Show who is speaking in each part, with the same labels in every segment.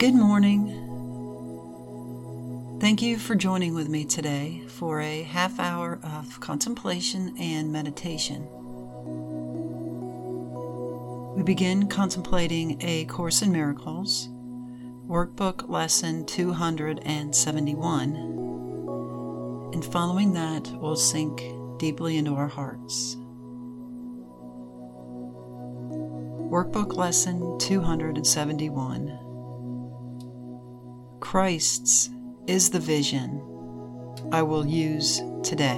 Speaker 1: Good morning. Thank you for joining with me today for a half hour of contemplation and meditation. We begin contemplating A Course in Miracles, Workbook Lesson 271, and following that, we'll sink deeply into our hearts. Workbook Lesson 271. Christ's is the vision I will use today.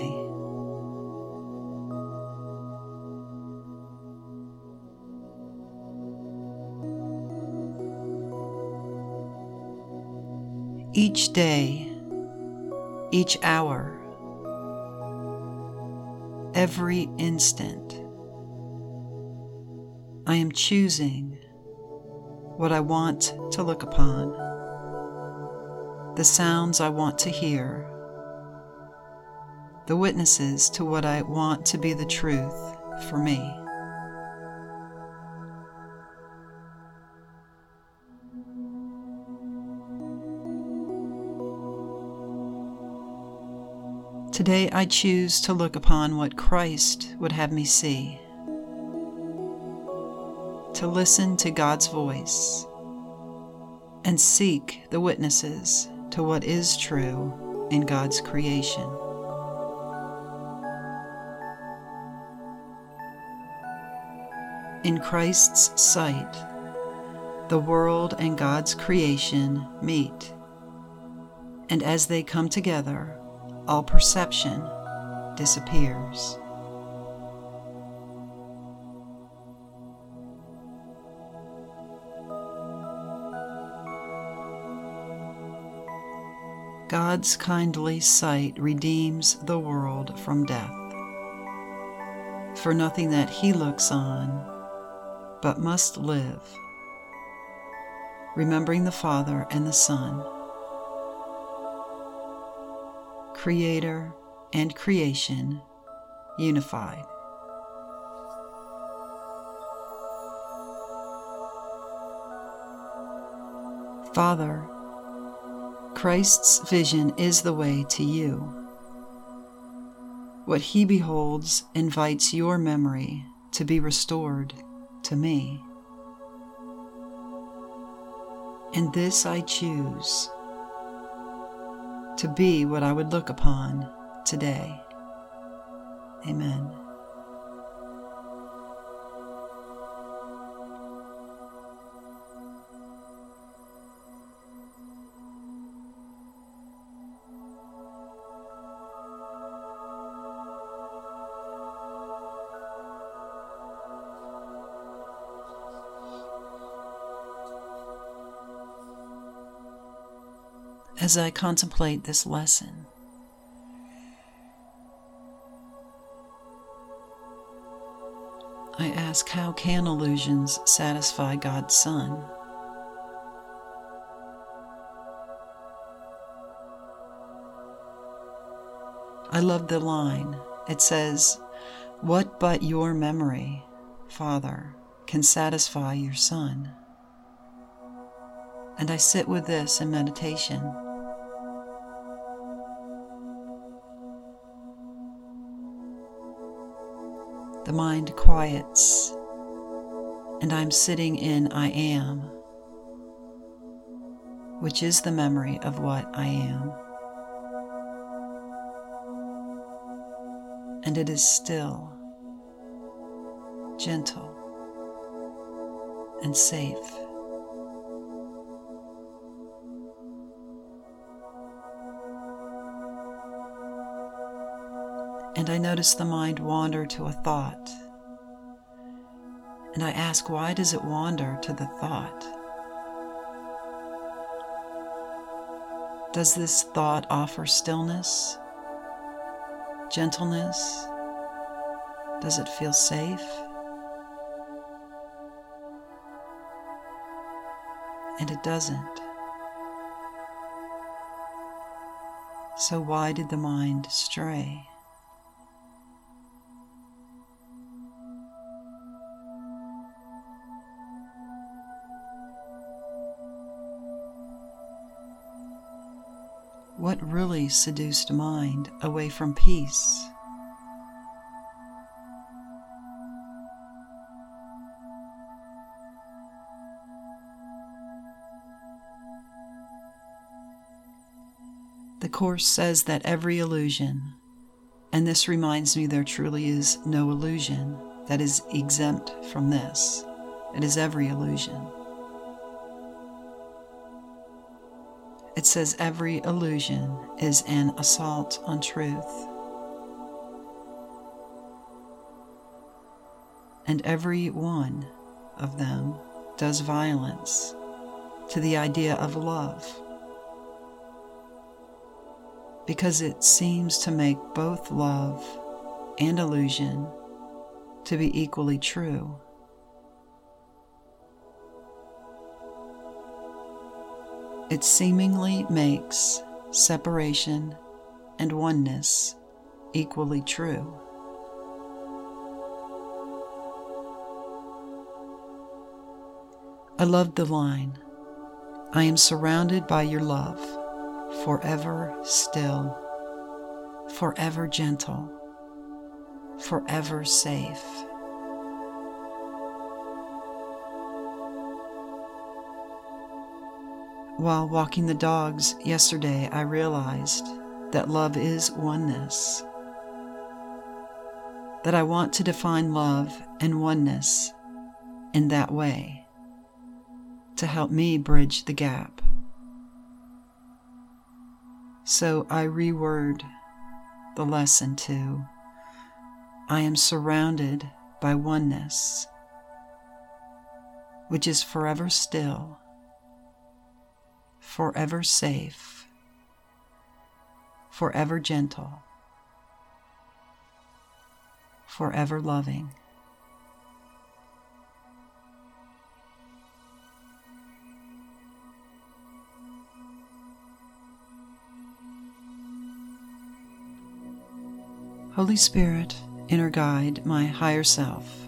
Speaker 1: Each day, each hour, every instant, I am choosing what I want to look upon, the sounds I want to hear, the witnesses to what I want to be the truth for me. Today I choose to look upon what Christ would have me see, to listen to God's voice, and seek the witnesses to what is true in God's creation. In Christ's sight, the world and God's creation meet, and as they come together, all perception disappears. God's kindly sight redeems the world from death. For nothing that He looks on, but must live, remembering the Father and the Son, Creator and creation unified. Father, Christ's vision is the way to you. What He beholds invites your memory to be restored to me. And this I choose, to be what I would look upon today. Amen. As I contemplate this lesson, I ask, how can illusions satisfy God's Son? I love the line. It says, "What but your memory, Father, can satisfy your Son?" And I sit with this in meditation. The mind quiets, and I'm sitting in I am, which is the memory of what I am. And it is still, gentle, and safe. And I notice the mind wander to a thought. And I ask, why does it wander to the thought? Does this thought offer stillness, gentleness? Does it feel safe? And it doesn't. So why did the mind stray? What really seduced mind away from peace? The Course says that every illusion, and this reminds me there truly is no illusion that is exempt from this. It is every illusion. It says every illusion is an assault on truth. And every one of them does violence to the idea of love, because it seems to make both love and illusion to be equally true. It seemingly makes separation and oneness equally true. I love the line, "I am surrounded by your love, forever still, forever gentle, forever safe." While walking the dogs yesterday, I realized that love is oneness, that I want to define love and oneness in that way to help me bridge the gap. So I reword the lesson to, I am surrounded by oneness, which is forever still, forever safe, forever gentle, forever loving. Holy Spirit, inner guide, my higher self.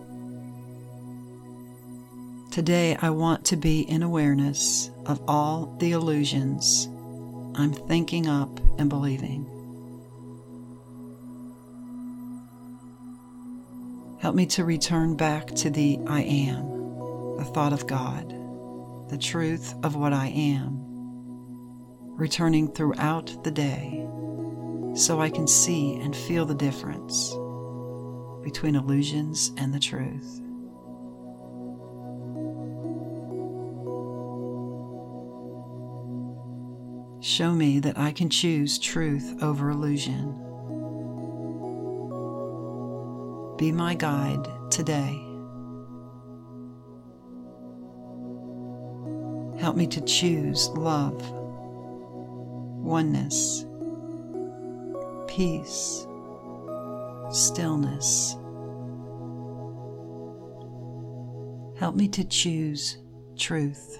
Speaker 1: Today I want to be in awareness of all the illusions I'm thinking up and believing. Help me to return back to the I am, the thought of God, the truth of what I am, returning throughout the day so I can see and feel the difference between illusions and the truth. Show me that I can choose truth over illusion. Be my guide today. Help me to choose love, oneness, peace, stillness. Help me to choose truth.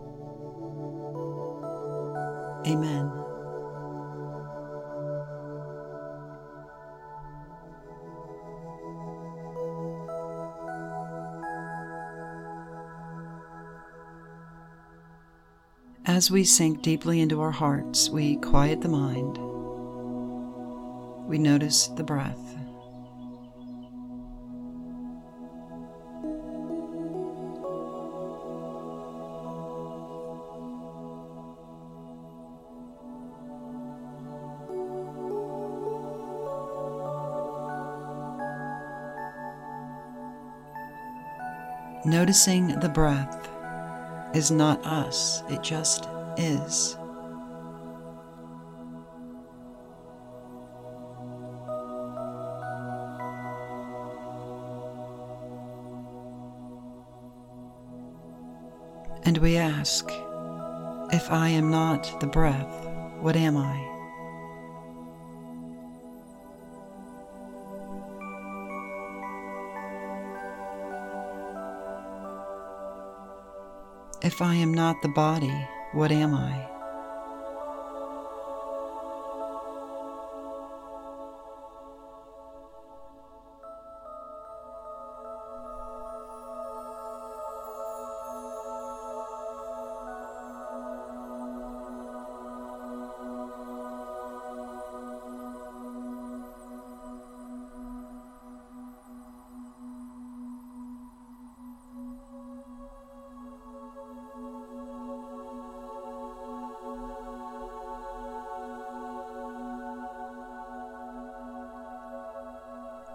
Speaker 1: Amen. As we sink deeply into our hearts, we quiet the mind. We notice the breath. Noticing the breath is not us, it just is. And we ask, if I am not the breath, what am I? If I am not the body, what am I?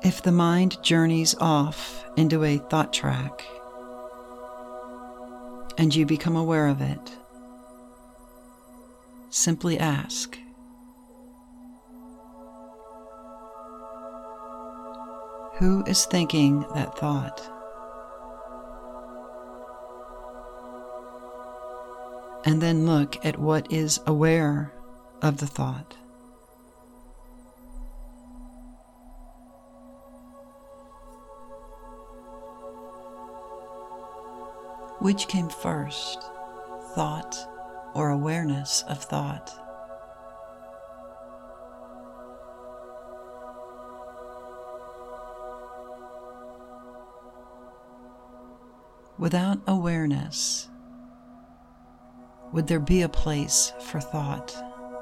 Speaker 1: If the mind journeys off into a thought track and you become aware of it, simply ask, who is thinking that thought? And then look at what is aware of the thought. Which came first, thought or awareness of thought? Without awareness, would there be a place for thought?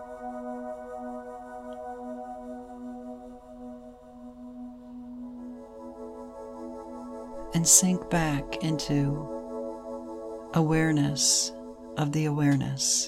Speaker 1: And sink back into awareness of the awareness.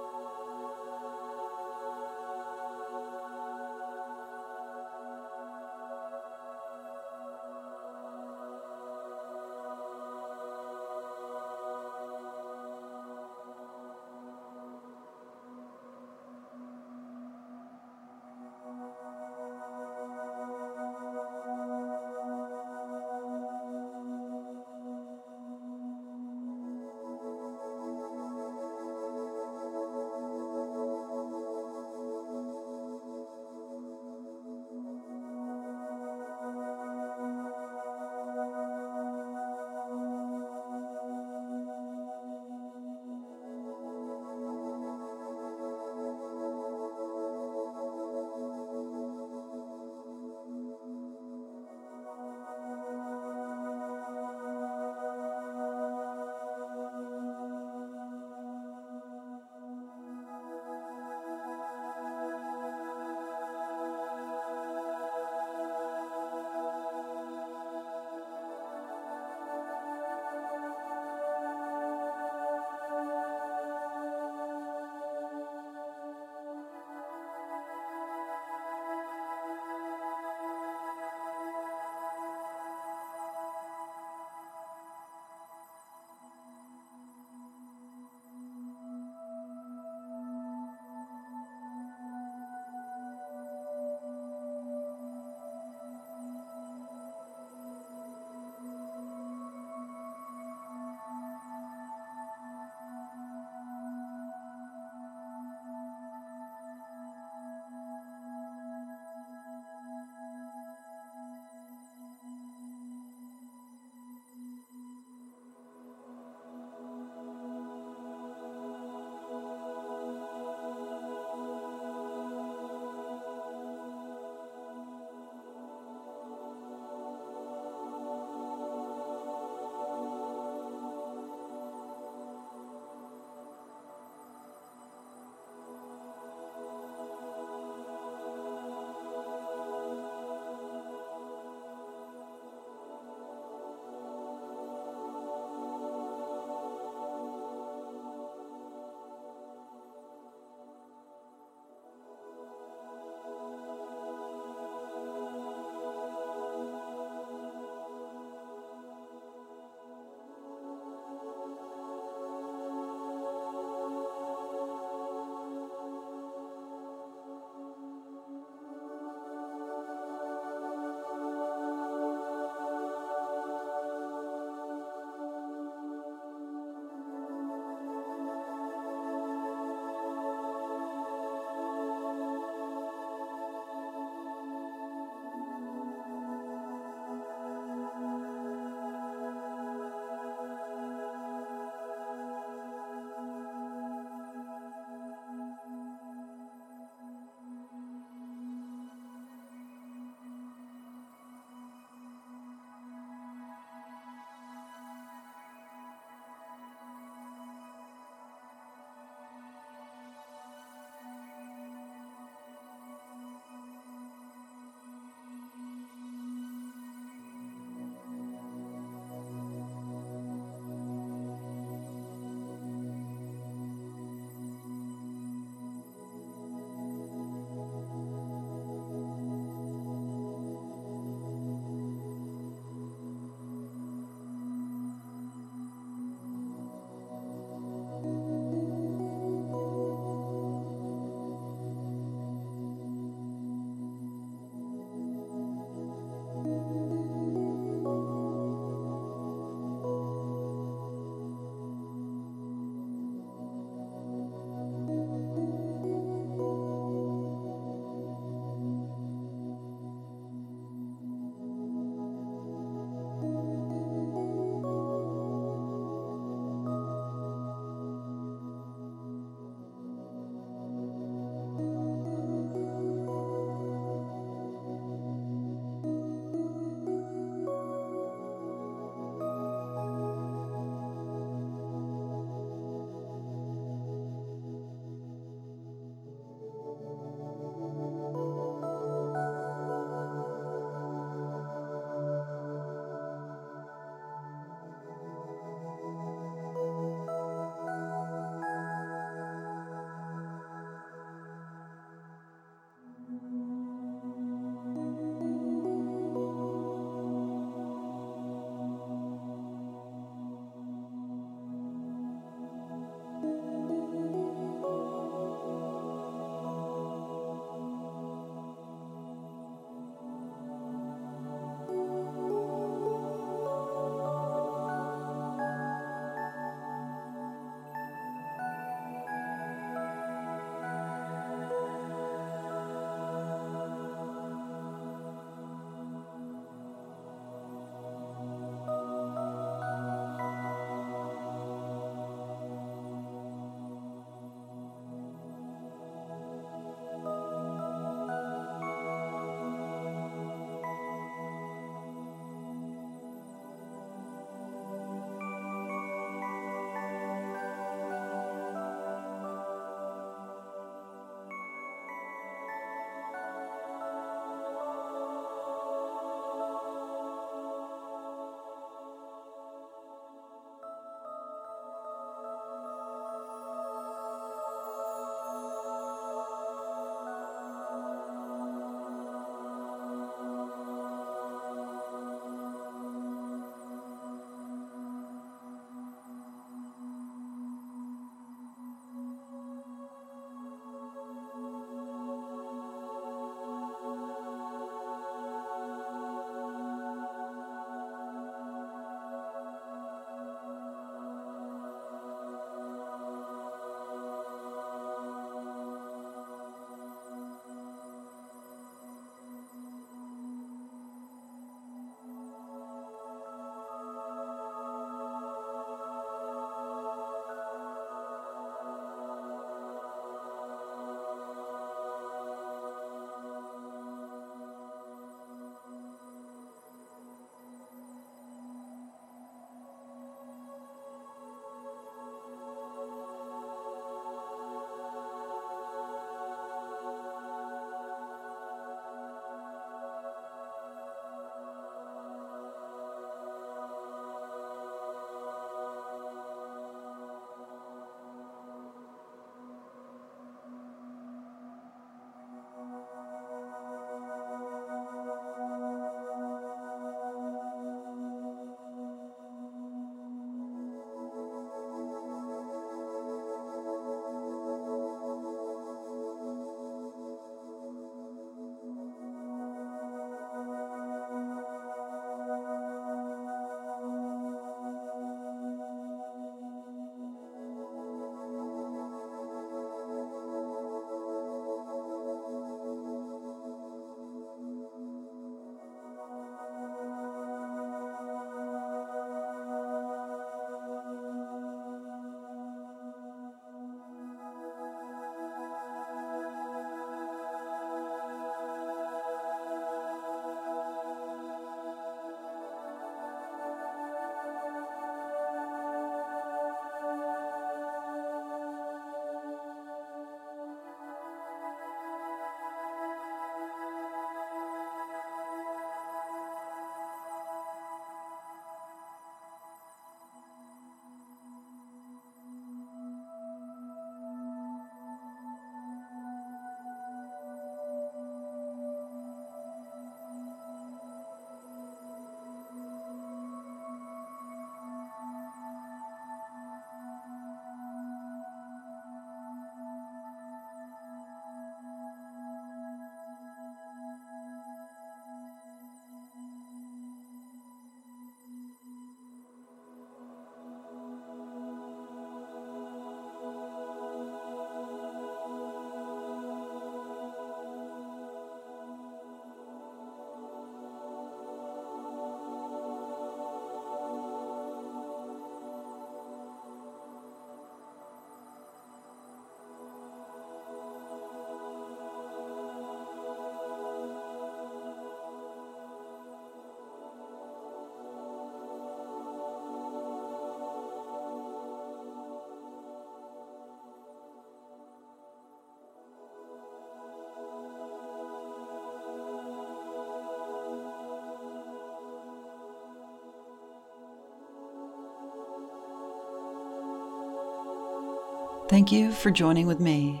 Speaker 1: Thank you for joining with me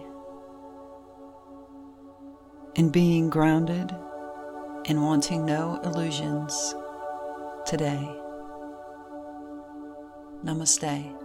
Speaker 1: in being grounded and wanting no illusions today. Namaste.